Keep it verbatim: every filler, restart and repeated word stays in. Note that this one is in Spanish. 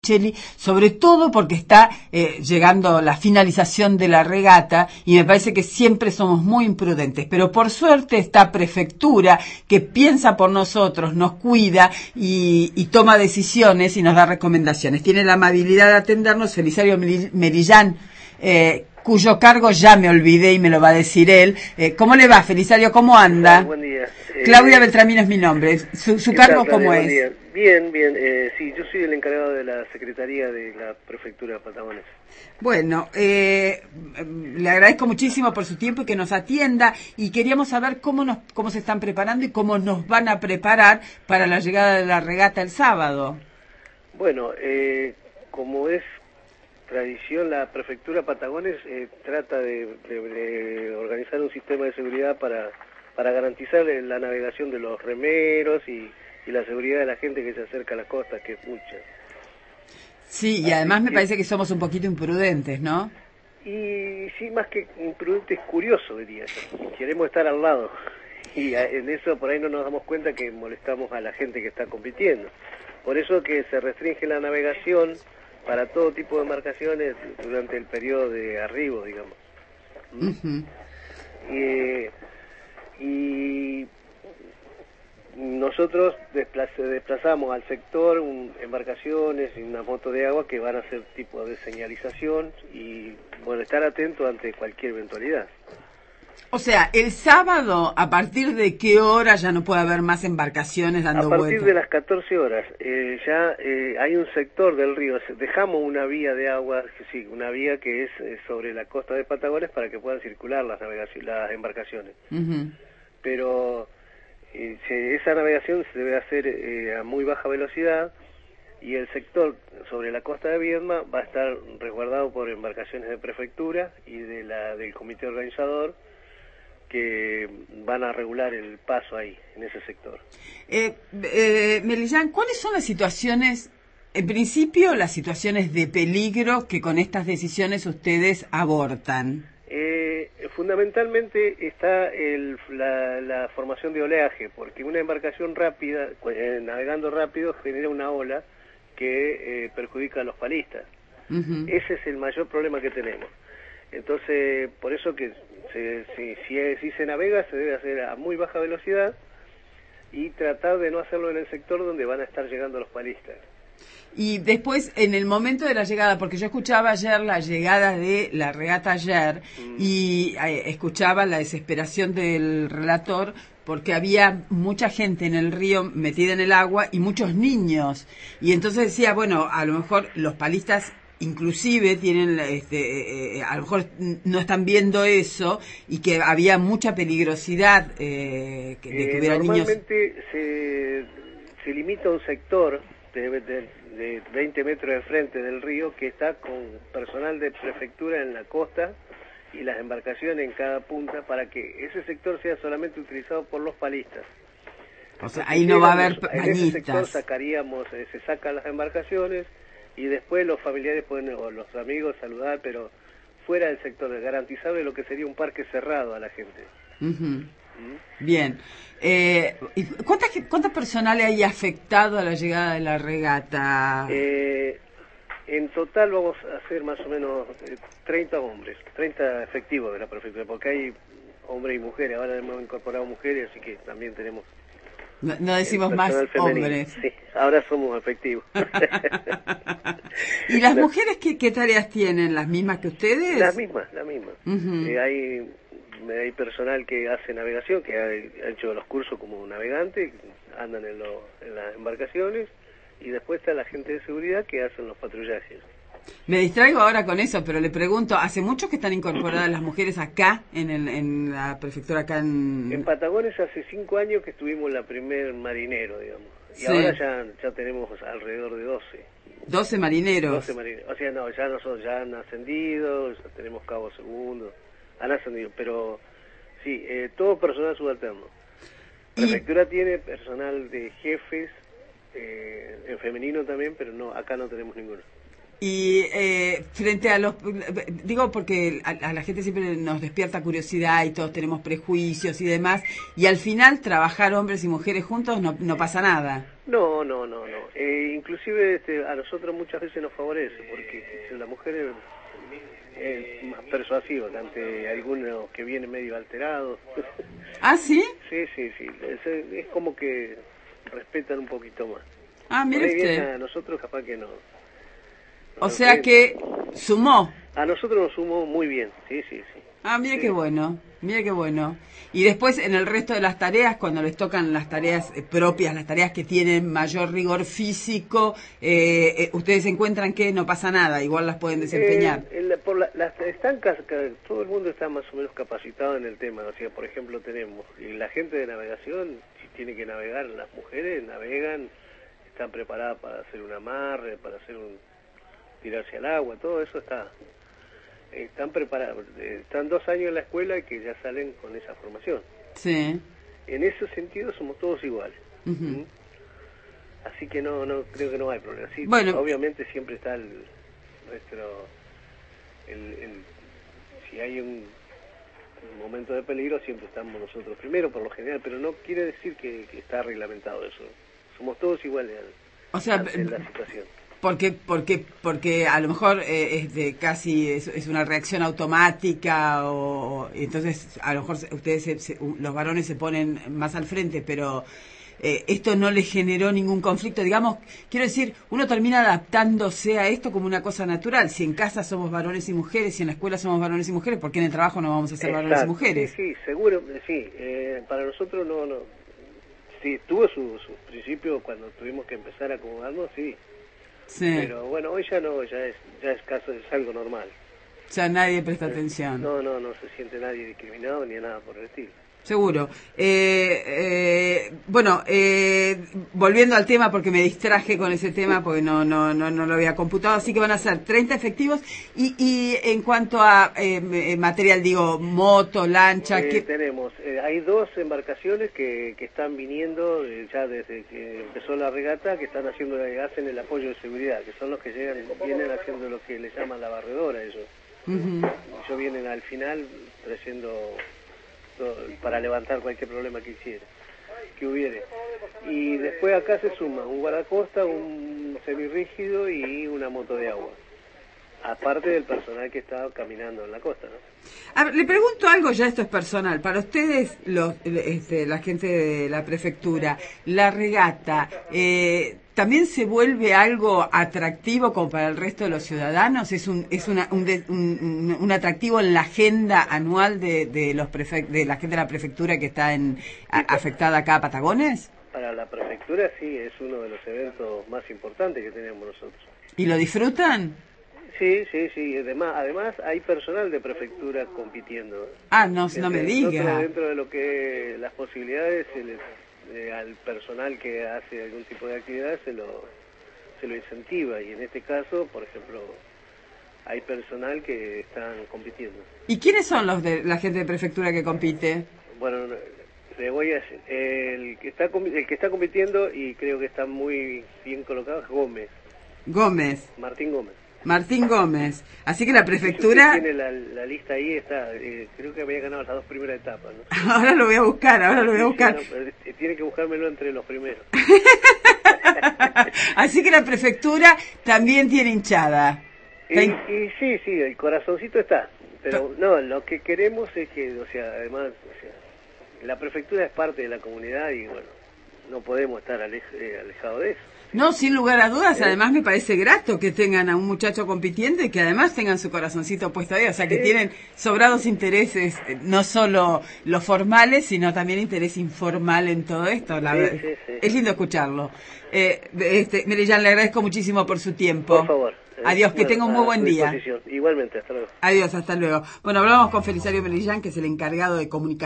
Cheli, sobre todo porque está eh, llegando la finalización de la regata y me parece que siempre somos muy imprudentes, pero por suerte esta prefectura que piensa por nosotros, nos cuida y, y toma decisiones y nos da recomendaciones. Tiene la amabilidad de atendernos Felisario Merillán, eh, cuyo cargo ya me olvidé y me lo va a decir él. Eh, ¿Cómo le va, Felisario? ¿Cómo anda? Buen día. Eh, Claudia Beltramino es mi nombre. ¿Su, su cargo tal, cómo buen es? Día. Bien, bien. Eh, sí, yo soy el encargado de la Secretaría de la Prefectura de Patagones. Bueno, eh, le agradezco muchísimo por su tiempo y que nos atienda y queríamos saber cómo nos, cómo se están preparando y cómo nos van a preparar para la llegada de la regata el sábado. Bueno, eh, como es tradición, la Prefectura Patagones eh, trata de, de, de organizar un sistema de seguridad para, para garantizar la navegación de los remeros y, y la seguridad de la gente que se acerca a la costa, que es mucha. Sí, y Así además me que, parece que somos un poquito imprudentes, ¿no? Y sí, más que imprudente, es curioso, diría yo. Queremos estar al lado. Y en eso por ahí no nos damos cuenta que molestamos a la gente que está compitiendo. Por eso que se restringe la navegación para todo tipo de embarcaciones durante el periodo de arribo, digamos. ¿Mm? Uh-huh. y, y nosotros desplace, desplazamos al sector un, embarcaciones y una moto de agua que van a ser tipo de señalización y, bueno, estar atento ante cualquier eventualidad. O sea, el sábado, ¿a partir de qué hora ya no puede haber más embarcaciones dando vueltas? A partir vueltas? de las catorce horas, eh, ya eh, hay un sector del río, dejamos una vía de agua, sí, una vía que es eh, sobre la costa de Patagones para que puedan circular las, navegaciones, las embarcaciones. Uh-huh. Pero eh, se, esa navegación se debe hacer eh, a muy baja velocidad y el sector sobre la costa de Viedma va a estar resguardado por embarcaciones de prefectura y de la del comité organizador, que van a regular el paso ahí, en ese sector. Eh, eh, Merillán, ¿cuáles son las situaciones, en principio, las situaciones de peligro que con estas decisiones ustedes abortan? Eh, fundamentalmente está el, la, la formación de oleaje, porque una embarcación rápida, eh, navegando rápido, genera una ola que eh, perjudica a los palistas. Uh-huh. Ese es el mayor problema que tenemos. Entonces, por eso que se, si, si, si se navega se debe hacer a muy baja velocidad y tratar de no hacerlo en el sector donde van a estar llegando los palistas. Y después, en el momento de la llegada, porque yo escuchaba ayer la llegada de la regata ayer mm. y eh, escuchaba la desesperación del relator porque había mucha gente en el río metida en el agua y muchos niños. Y entonces decía, bueno, a lo mejor los palistas inclusive tienen este eh, a lo mejor no están viendo eso y que había mucha peligrosidad eh, que, de que hubiera eh, normalmente niños. se, se limita a un sector de, de, de veinte metros de frente del río que está con personal de prefectura en la costa y las embarcaciones en cada punta para que ese sector sea solamente utilizado por los palistas. O sea, ahí no va a haber bañistas. En ese sector sacaríamos, eh, se sacan las embarcaciones y después los familiares pueden, o los amigos, saludar, pero fuera del sector, garantizarle lo que sería un parque cerrado a la gente. Uh-huh. ¿Mm? Bien. Eh, ¿cuántas, ¿Cuántas personal hay afectado a la llegada de la regata? Eh, en total vamos a hacer más o menos eh, treinta hombres, treinta efectivos de la prefectura, porque hay hombres y mujeres, ahora hemos incorporado mujeres, así que también tenemos... No, no decimos más femenino. Hombres. Sí, ahora somos efectivos. ¿Y las mujeres qué, qué tareas tienen? ¿Las mismas que ustedes? Las mismas, las mismas. Uh-huh. Eh, hay, hay personal que hace navegación, que ha, ha hecho los cursos como navegante, andan en, lo, en las embarcaciones, y después está la gente de seguridad que hacen los patrullajes. Me distraigo ahora con eso, pero le pregunto, ¿hace mucho que están incorporadas las mujeres acá, en, el, en la prefectura acá en... En Patagones hace cinco años que estuvimos la primer marinero, digamos, y sí. ahora ya, ya tenemos alrededor de doce. ¿doce marineros? doce marineros, o sea, no, ya nosotros ya han ascendido, ya tenemos cabo segundo, han ascendido, pero sí, eh, todo personal subalterno. La prefectura y... tiene personal de jefes, eh, en femenino también, pero no, acá no tenemos ninguno. Y eh, frente a los... Digo porque a, a la gente siempre nos despierta curiosidad y todos tenemos prejuicios y demás, y al final trabajar hombres y mujeres juntos no, no pasa nada. No, no, no, no. Eh, inclusive este, a nosotros muchas veces nos favorece, porque la mujer es, es más persuasiva que ante algunos que vienen medio alterados. ¿Ah, sí? Sí, sí, sí. Es, es como que respetan un poquito más. Ah, mire usted. A nosotros capaz que no. O sea que sumó. A nosotros nos sumó muy bien, sí, sí, sí. Ah, mire sí. qué bueno, mire qué bueno. Y después en el resto de las tareas, cuando les tocan las tareas propias, las tareas que tienen mayor rigor físico, eh, eh, ustedes encuentran que no pasa nada, igual las pueden desempeñar. Eh, el, por la, las, están, todo el mundo está más o menos capacitado en el tema. O sea, por ejemplo, tenemos y la gente de navegación, si tiene que navegar, las mujeres navegan, están preparadas para hacer un amarre, para hacer un tirarse al agua, todo eso está, están preparados, están dos años en la escuela y que ya salen con esa formación. Sí. En ese sentido somos todos iguales. Uh-huh. ¿Mm? Así que no, no creo que no hay problema. Sí, bueno, obviamente siempre está el nuestro, el, el, si hay un, un momento de peligro siempre estamos nosotros primero por lo general, pero no quiere decir que, que está reglamentado eso. Somos todos iguales o sea, en la situación. Porque, porque, porque a lo mejor eh, es de casi es, es una reacción automática o, o entonces a lo mejor ustedes se, se, los varones se ponen más al frente, pero eh, esto no les generó ningún conflicto, digamos, quiero decir, uno termina adaptándose a esto como una cosa natural. Si en casa somos varones y mujeres, si en la escuela somos varones y mujeres, ¿por qué en el trabajo no vamos a ser Exacto. varones y mujeres? Sí, sí, seguro, sí. Eh, para nosotros no, no. Sí, tuvo su, su principio cuando tuvimos que empezar a acomodarnos, sí. Sí. Pero bueno, hoy ya no, ya es, ya es caso, es algo normal. Ya nadie presta atención. No, no, no se siente nadie discriminado ni nada por el estilo. Seguro. Eh, eh, bueno, eh, volviendo al tema, porque me distraje con ese tema, porque no no no no lo había computado, así que van a ser treinta efectivos. Y, y en cuanto a eh, material, digo, moto, lancha... Eh, ¿qué? Tenemos, eh, hay dos embarcaciones que, que están viniendo eh, ya desde que empezó la regata, que están haciendo, hacen el apoyo de seguridad, que son los que llegan, vienen haciendo lo que le llaman la barredora ellos. Uh-huh. Ellos vienen al final trayendo para levantar cualquier problema que hiciera, que hubiere. Y después acá se suma un guardacosta, un semirrígido y una moto de agua, aparte del personal que está caminando en la costa, ¿no? A ver, le pregunto algo, ya esto es personal. Para ustedes, los, este, la gente de la prefectura, la regata, eh, ¿también se vuelve algo atractivo como para el resto de los ciudadanos? ¿Es un es una, un, de, un, un atractivo en la agenda anual de, de los prefect, de la gente de la prefectura que está en, a, afectada acá a Patagones? Para la prefectura sí, es uno de los eventos más importantes que tenemos nosotros. ¿Y lo disfrutan? Sí, sí, sí. Además, además hay personal de prefectura compitiendo. Ah, no, no me diga. Dentro de lo que las posibilidades, se les, eh, al personal que hace algún tipo de actividad se lo, se lo incentiva. Y en este caso, por ejemplo, hay personal que están compitiendo. ¿Y quiénes son los de la gente de prefectura que compite? Bueno, le voy a decir, el que está el que está compitiendo y creo que está muy bien colocado es Gómez. Gómez. Martín Gómez. Martín Gómez. Así que la prefectura... Si tiene la, la lista ahí, está, eh, creo que había ganado las dos primeras etapas, ¿no? Ahora lo voy a buscar, ahora lo voy a buscar. Sí, sí, no, pero tiene que buscármelo entre los primeros. Así que la prefectura también tiene hinchada. Y, y sí, sí, el corazoncito está. Pero no, lo que queremos es que, o sea, además, o sea, la prefectura es parte de la comunidad y bueno, no podemos estar alej eh, alejados de eso. No, sin lugar a dudas, además me parece grato que tengan a un muchacho compitiendo y que además tengan su corazoncito puesto ahí, o sea que sí. Tienen sobrados intereses, no solo los formales, sino también interés informal en todo esto. La sí, sí, sí. Es lindo escucharlo. Eh, este, Merellán, le agradezco muchísimo por su tiempo. Por favor. Eh, Adiós, que bueno, tenga un muy buen día. Igualmente, hasta luego. Adiós, hasta luego. Bueno, hablamos con Felisario Merellán, que es el encargado de comunicación.